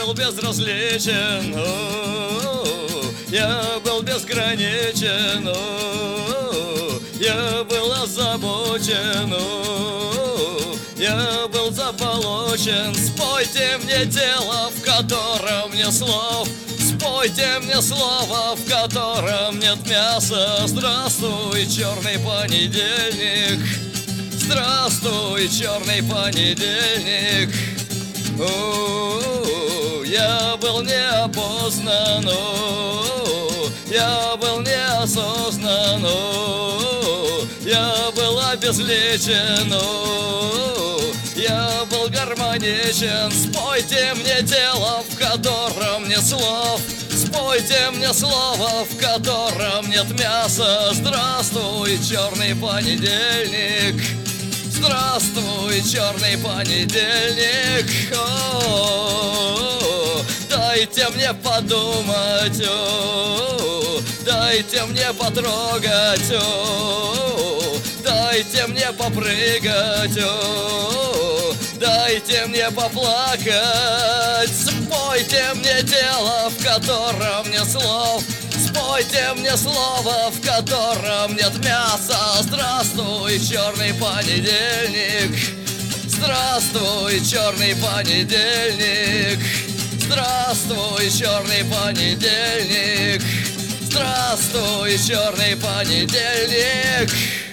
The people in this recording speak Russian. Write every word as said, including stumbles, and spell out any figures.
был безразличен, о, я был безграничен, о, я был озабочен, о, я был заполучен. Спойте мне дело, в котором нет слов, спойте мне слово, в котором нет мяса. Здравствуй, черный понедельник, здравствуй, черный понедельник. О, я был неопознан, о, я был неосознан, о, я был обезличен, о, я был гармоничен. Спойте мне дело, в котором нет слов, спойте мне слово, в котором нет мяса. Здравствуй, черный понедельник, здравствуй, черный понедельник. О, дайте мне подумать, о, дайте мне потрогать, о, дайте мне попрыгать, о, дайте мне поплакать. Спойте мне дело, в котором нет слов, спойте мне слово, в котором нет мяса. Здравствуй, черный понедельник, здравствуй, черный понедельник, здравствуй, черный понедельник, здравствуй, черный понедельник.